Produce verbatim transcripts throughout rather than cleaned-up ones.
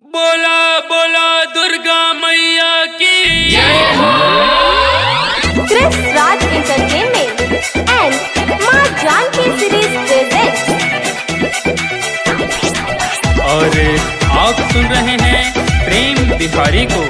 बोला बोला दुर्गा मैया की जय हो। Chris Raj Entertainment and माँ जानकी series presents। और आप सुन रहे हैं प्रेम बिहारी को।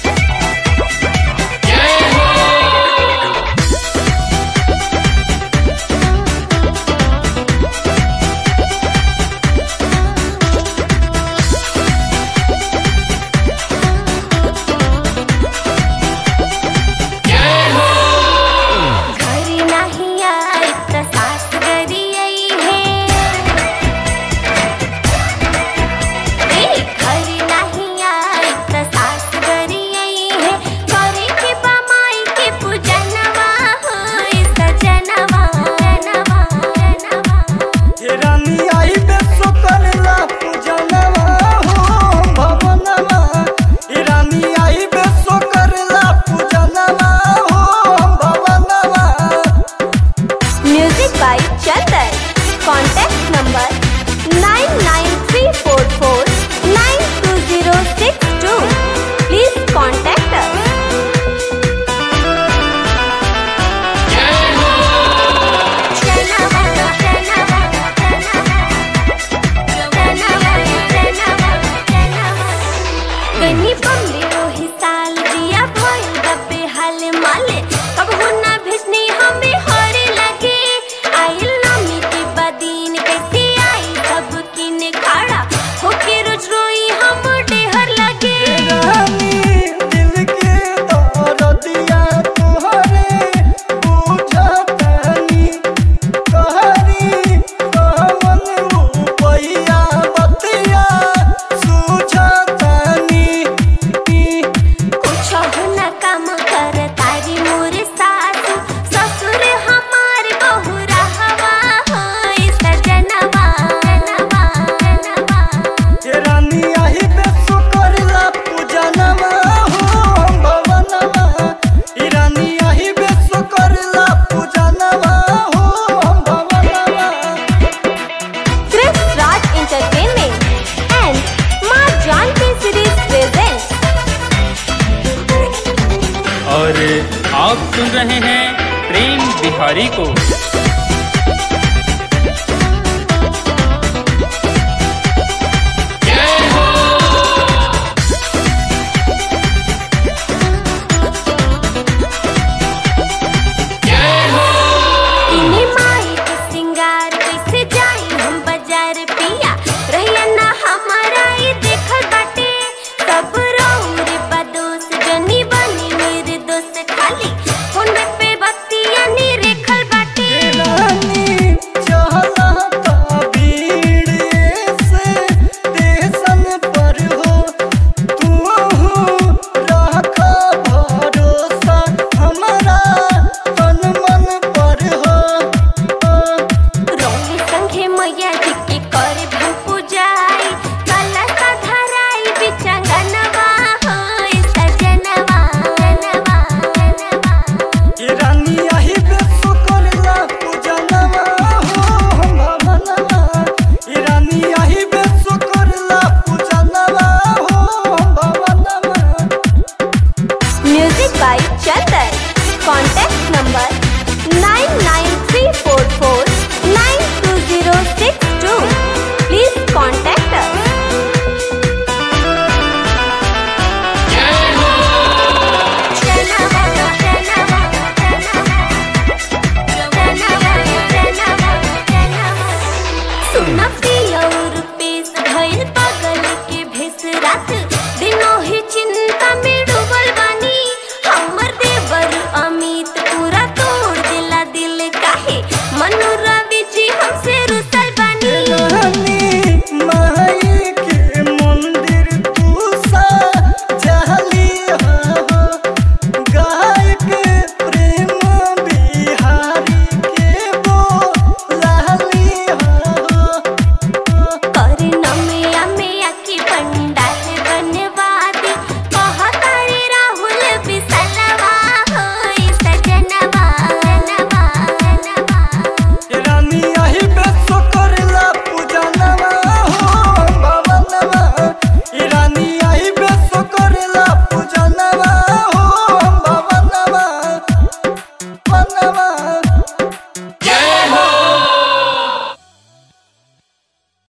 Contact number nine nine three four four nine two zero six two. Please contact us. गनी बम्बे रोही साल दिया भोल डब्बे हाल माले अब हुना भेजनी हमें हरे लगे आइल नामी की बदीन कैसे आई सब किने खाड़ा होके रोज रोई हम डेहर लगे रानी दिल के दर्दिया तोहरे बुझतनी कहरी कवन रुपैया बतिया सुझतनी कुछ हुना काम कर तारी मोरे सासु ससुर हमार बहु रहवा होई सजनवा जनवा हे रानी आही बेसु करला पूजनवा हो भवनवा हे रानी आही बेसु करला पूजनवा हो भवनवा। Chris Raj Entertainment and माँ जानकी series presents। और आप सुन रहे हैं प्रेम बिहारी को।